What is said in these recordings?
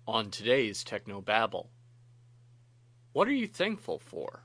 On today's Technobabble. What are you thankful for?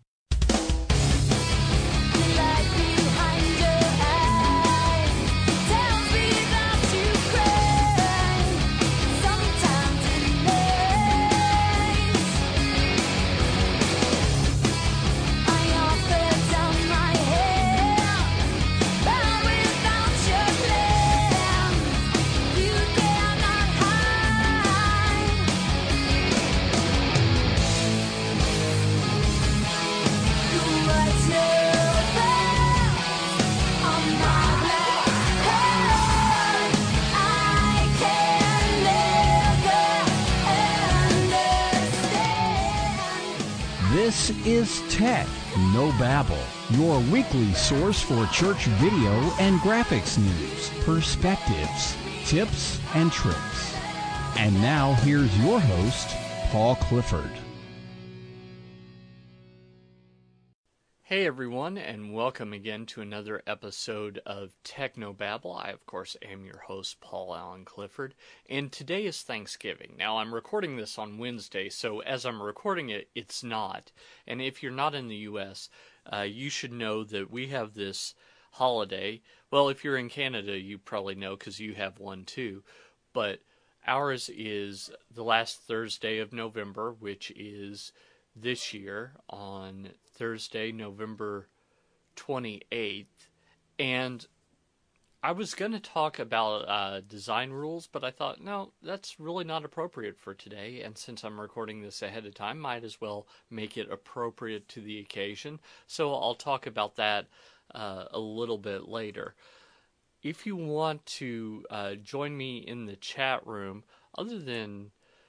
This is Technobabble, your weekly source for church video and graphics news, perspectives, tips, and tricks. And now here's your host, Paul Clifford. Hey everyone, and welcome again to another episode of Technobabble. I, of course, am your host, Paul Allen Clifford, and today is Thanksgiving. Now, I'm recording this on Wednesday, so as I'm recording it, it's not. And if you're not in the U.S., you should know that we have this holiday. Well, if you're in Canada, you probably know because you have one too. But ours is the last Thursday of November, which is this year on Thursday, November 28th, and I was going to talk about design rules, but I thought, no, that's really not appropriate for today, and since I'm recording this ahead of time, might as well make it appropriate to the occasion, so I'll talk about that a little bit later. If you want to join me in the chat room, other than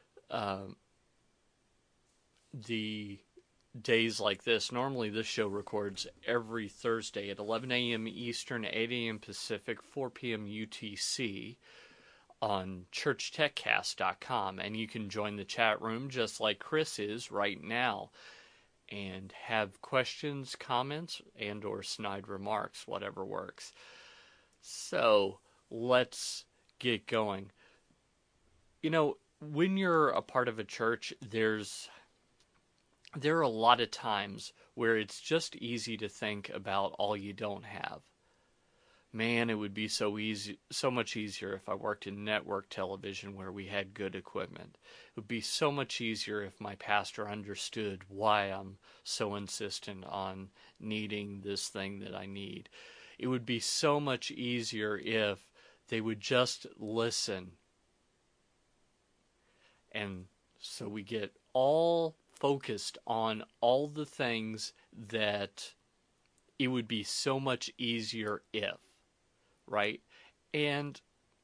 the days like this, normally this show records every Thursday at 11 a.m. Eastern, 8 a.m. Pacific, 4 p.m. UTC on churchtechcast.com, and you can join the chat room just like Chris is right now and have questions, comments, and or snide remarks, whatever works. So let's get going. You know, when you're a part of a church, there are a lot of times where it's just easy to think about all you don't have. Man, it would be so much easier if I worked in network television where we had good equipment. It would be so much easier if my pastor understood why I'm so insistent on needing this thing that I need. It would be so much easier if they would just listen. And so we get all focused on all the things that it would be so much easier if, right? And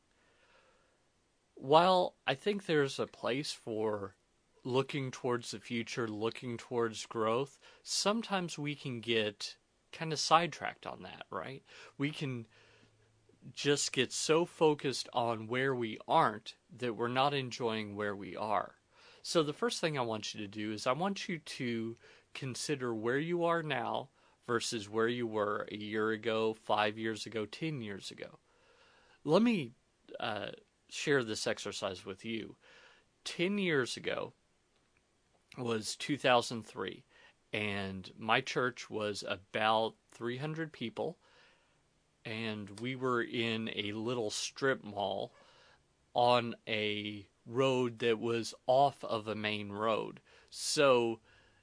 while I think there's a place for looking towards the future, looking towards growth, sometimes we can get kind of sidetracked on that, right? We can just get so focused on where we aren't that we're not enjoying where we are. So the first thing I want you to do is I want you to consider where you are now versus where you were a year ago, 5 years ago, 10 years ago. Let me share this exercise with you. 10 years ago was 2003, and my church was about 300 people, and we were in a little strip mall on a road that was off of a main road. So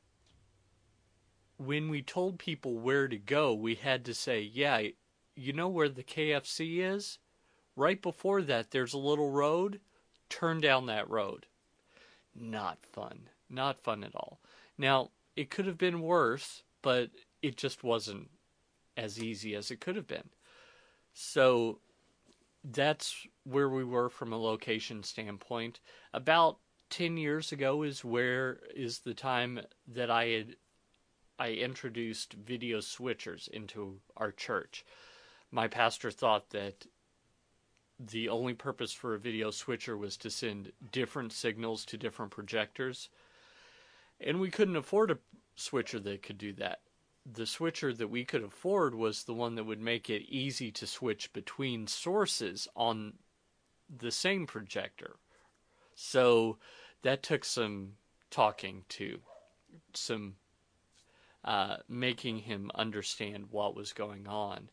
when we told people where to go, we had to say, yeah, you know where the KFC is? Right before that, there's a little road. Turn down that road. Not fun. Not fun at all. Now, it could have been worse, but it just wasn't as easy as it could have been. So that's where we were from a location standpoint. About 10 years ago is the time that I introduced video switchers into our church. My pastor thought that the only purpose for a video switcher was to send different signals to different projectors, and we couldn't afford a switcher that could do that. The switcher that we could afford was the one that would make it easy to switch between sources on the same projector. So that took some talking to, some making him understand what was going on.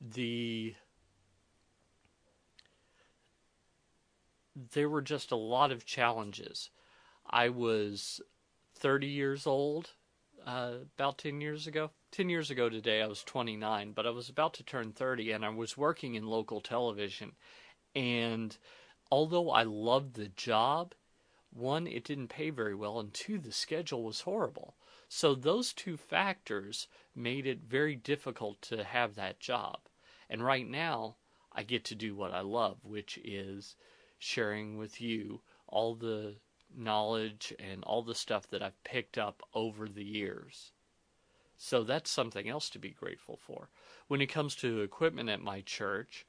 There were just a lot of challenges. I was 30 years old about 10 years ago. 10 years ago today, I was 29, but I was about to turn 30, and I was working in local television. And although I loved the job, one, it didn't pay very well, and two, the schedule was horrible. So those two factors made it very difficult to have that job. And right now, I get to do what I love, which is sharing with you all the knowledge and all the stuff that I've picked up over the years. So that's something else to be grateful for. When it comes to equipment at my church,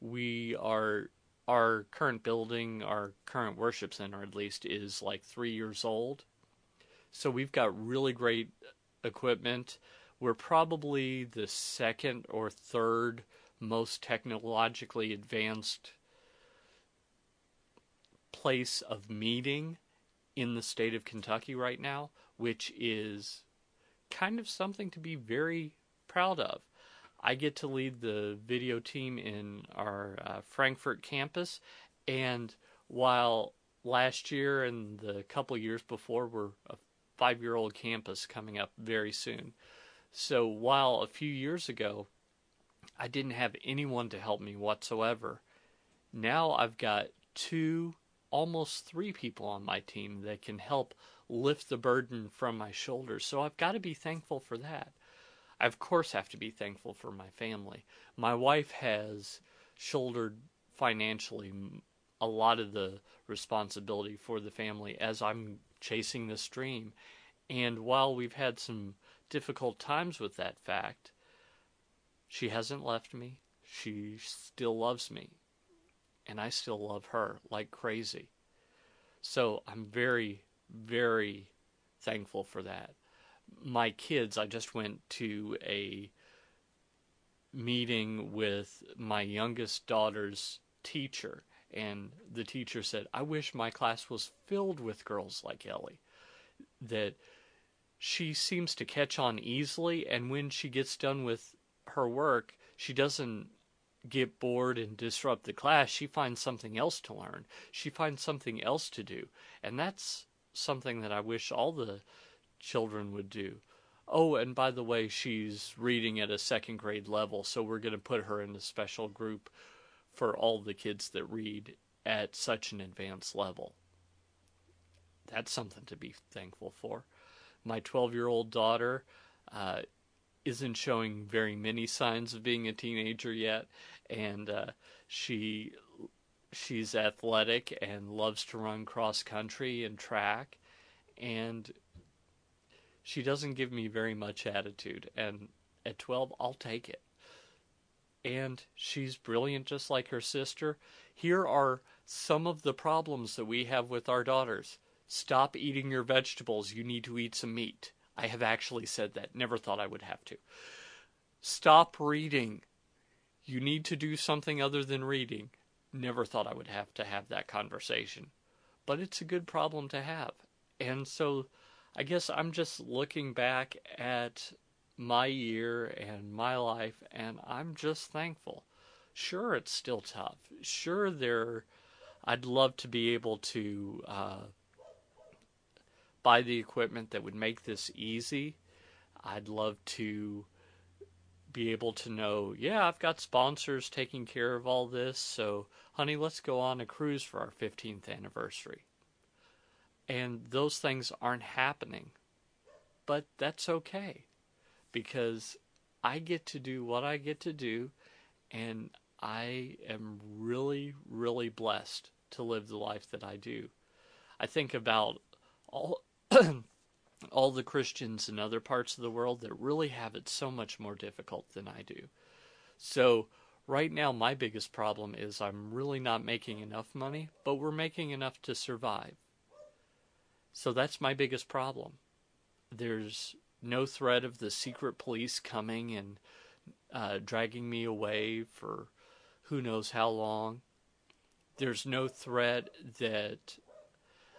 our current building, our current worship center at least, is like 3 years old. So we've got really great equipment. We're probably the second or third most technologically advanced place of meeting in the state of Kentucky right now, which is kind of something to be very proud of. I get to lead the video team in our Frankfort campus, and while last year and the couple years before were a 5-year-old campus coming up very soon. So while a few years ago I didn't have anyone to help me whatsoever, now I've got 2, almost 3 people on my team that can help lift the burden from my shoulders. So I've got to be thankful for that. I, of course, have to be thankful for my family. My wife has shouldered financially a lot of the responsibility for the family as I'm chasing this dream. And while we've had some difficult times with that fact, she hasn't left me. She still loves me. And I still love her like crazy. So I'm very, very thankful for that. My kids, I just went to a meeting with my youngest daughter's teacher, and the teacher said, I wish my class was filled with girls like Ellie. That she seems to catch on easily, and when she gets done with her work, she doesn't get bored and disrupt the class. She finds something else to learn. She finds something else to do. And that's something that I wish all the children would do. Oh, and by the way, she's reading at a 2nd grade level, so we're going to put her in a special group for all the kids that read at such an advanced level. That's something to be thankful for. My 12-year-old daughter isn't showing very many signs of being a teenager yet, and she's athletic and loves to run cross country and track, and she doesn't give me very much attitude, and at 12, I'll take it. And she's brilliant just like her sister. Here are some of the problems that we have with our daughters. Stop eating your vegetables. You need to eat some meat. I have actually said that. Never thought I would have to. Stop reading. You need to do something other than reading. Never thought I would have to have that conversation. But it's a good problem to have. And so I guess I'm just looking back at my year and my life, and I'm just thankful. Sure, it's still tough. Sure, I'd love to be able to buy the equipment that would make this easy. I'd love to be able to know, yeah, I've got sponsors taking care of all this, so honey, let's go on a cruise for our 15th anniversary. And those things aren't happening. But that's okay, because I get to do what I get to do, and I am really, really blessed to live the life that I do. I think about all all the Christians in other parts of the world that really have it so much more difficult than I do. So right now my biggest problem is I'm really not making enough money, but we're making enough to survive. So that's my biggest problem. There's no threat of the secret police coming and dragging me away for who knows how long. There's no threat that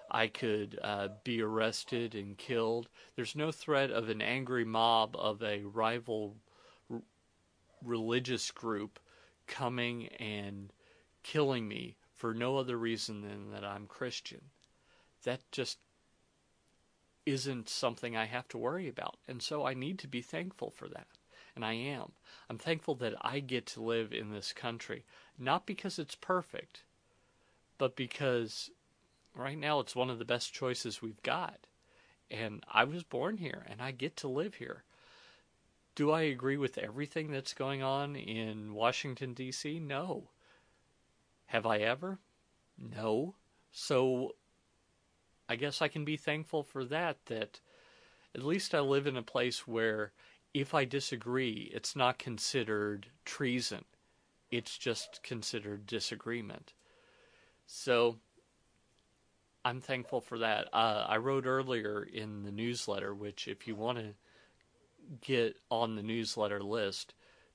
I could be arrested and killed. There's no threat of an angry mob of a rival religious group coming and killing me for no other reason than that I'm Christian. That just isn't something I have to worry about. And so I need to be thankful for that. And I am. I'm thankful that I get to live in this country, not because it's perfect, but because right now it's one of the best choices we've got. And I was born here, and I get to live here. Do I agree with everything that's going on in Washington, D.C.? No. Have I ever? No. So I guess I can be thankful for that at least I live in a place where if I disagree, it's not considered treason. It's just considered disagreement. So I'm thankful for that. I wrote earlier in the newsletter, which if you want to get on the newsletter list,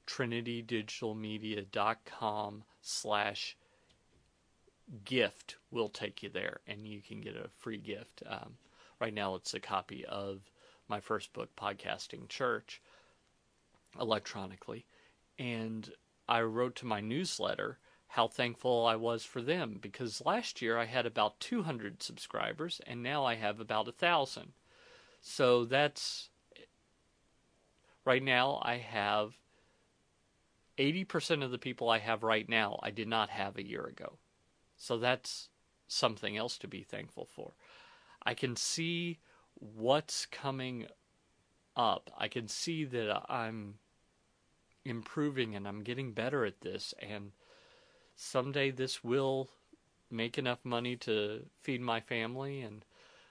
trinitydigitalmedia.com/gift will take you there, and you can get a free gift. Right now it's a copy of my first book, Podcasting Church, electronically. And I wrote to my newsletter how thankful I was for them, because last year I had about 200 subscribers, and now I have about 1,000. So that's, right now I have 80% of the people I have right now I did not have a year ago. So that's something else to be thankful for. I can see what's coming up. I can see that I'm improving and I'm getting better at this, and someday this will make enough money to feed my family, and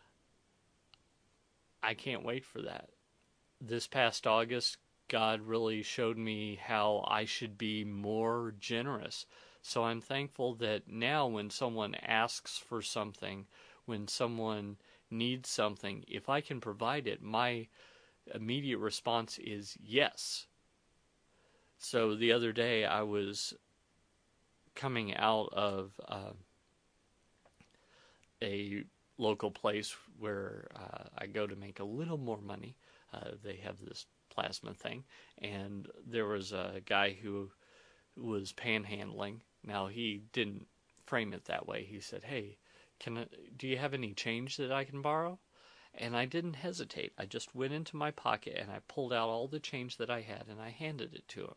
I can't wait for that. This past August, God really showed me how I should be more generous. So I'm thankful that now when someone asks for something, when someone needs something, if I can provide it, my immediate response is yes. So the other day I was coming out of a local place where I go to make a little more money. They have this plasma thing, and there was a guy who was panhandling. Now, he didn't frame it that way. He said, "Hey, do you have any change that I can borrow?" And I didn't hesitate. I just went into my pocket and I pulled out all the change that I had and I handed it to him.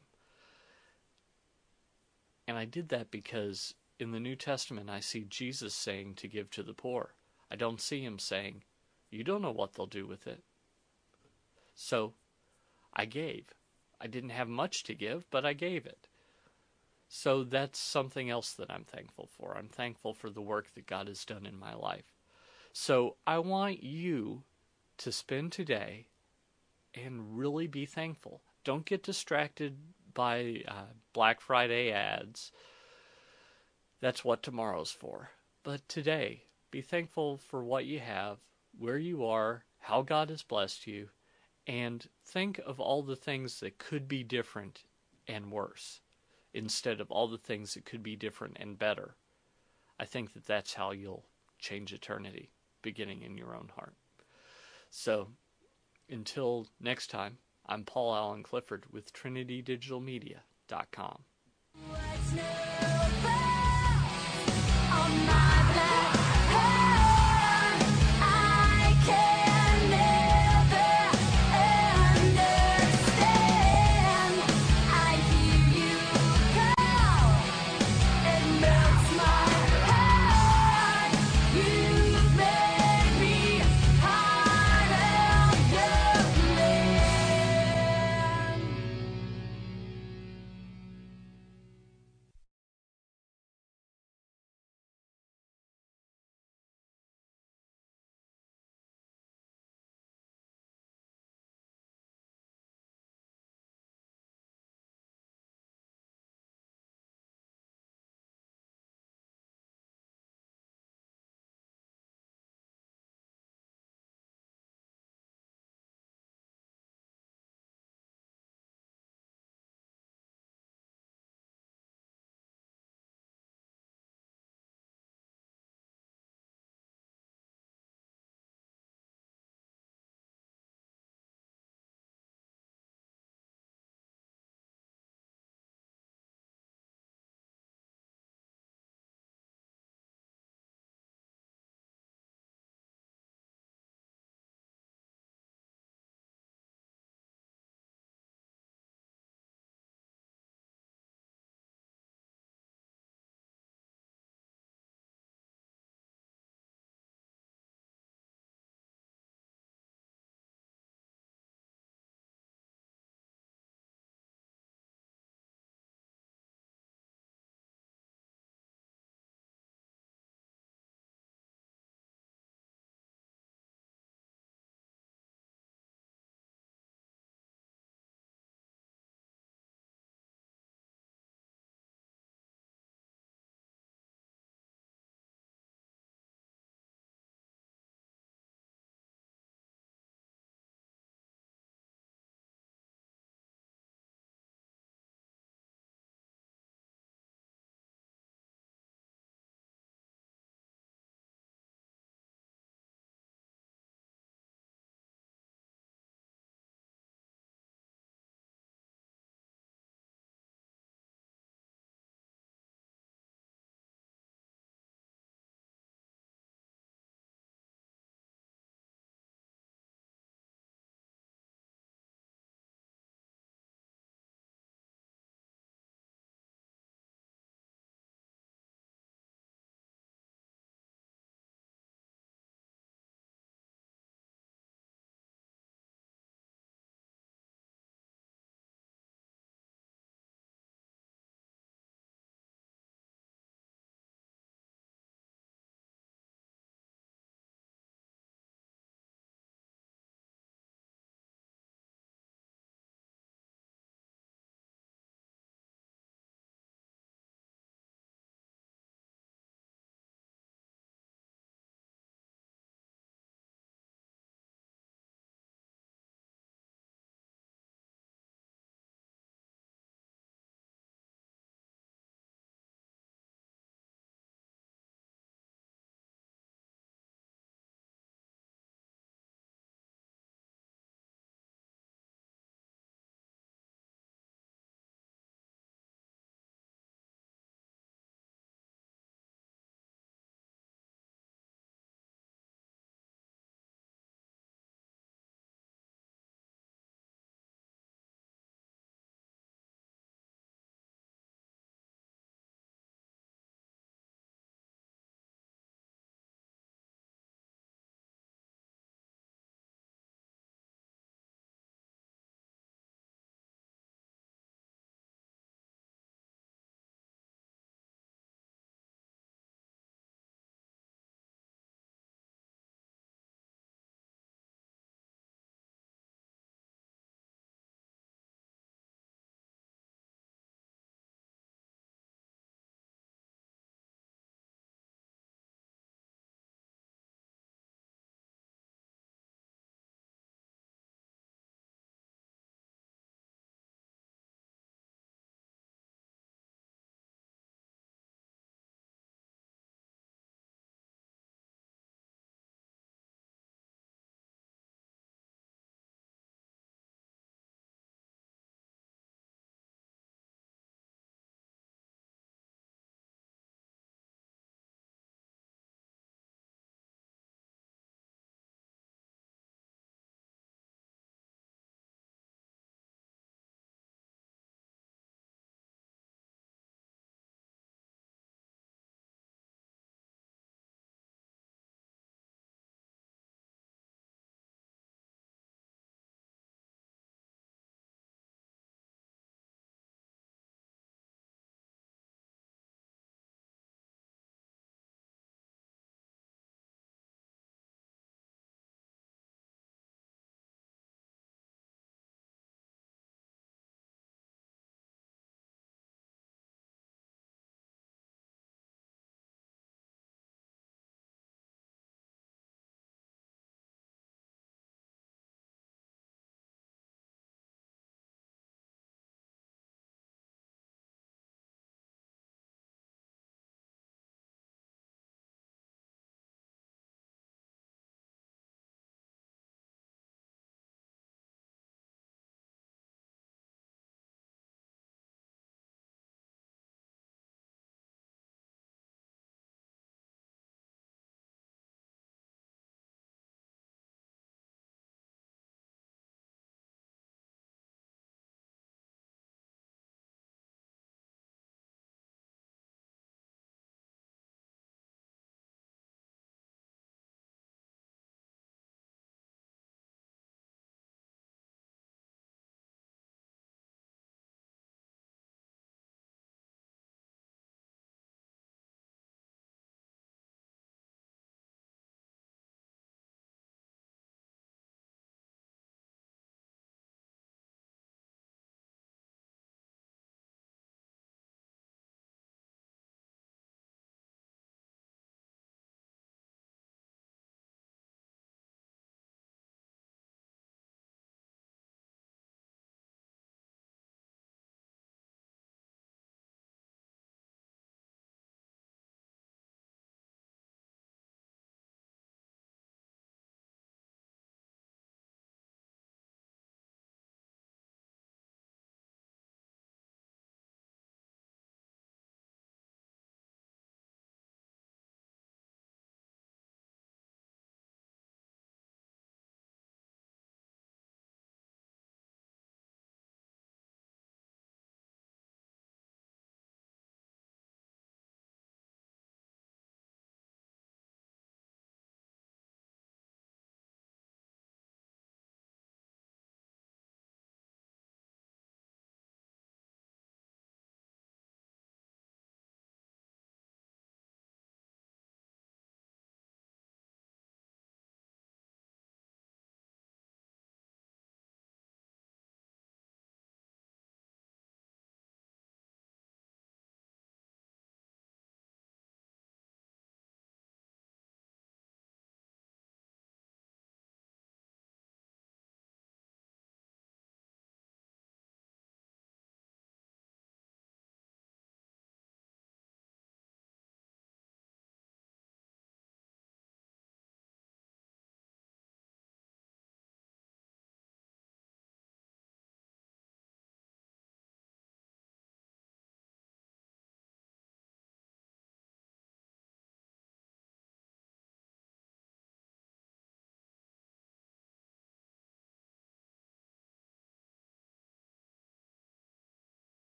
And I did that because in the New Testament I see Jesus saying to give to the poor. I don't see him saying, "You don't know what they'll do with it." So I gave. I didn't have much to give, but I gave it. So that's something else that I'm thankful for. I'm thankful for the work that God has done in my life. So I want you to spend today and really be thankful. Don't get distracted by Black Friday ads. That's what tomorrow's for. But today, be thankful for what you have, where you are, how God has blessed you, and think of all the things that could be different and worse, instead of all the things that could be different and better. I think that that's how you'll change eternity, beginning in your own heart. So, until next time, I'm Paul Allen Clifford with TrinityDigitalMedia.com. What's new about on my